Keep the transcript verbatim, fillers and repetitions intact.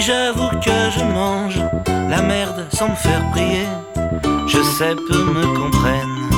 Oui, j'avoue que je mange la merde sans me faire prier. Je sais, peu me comprennent.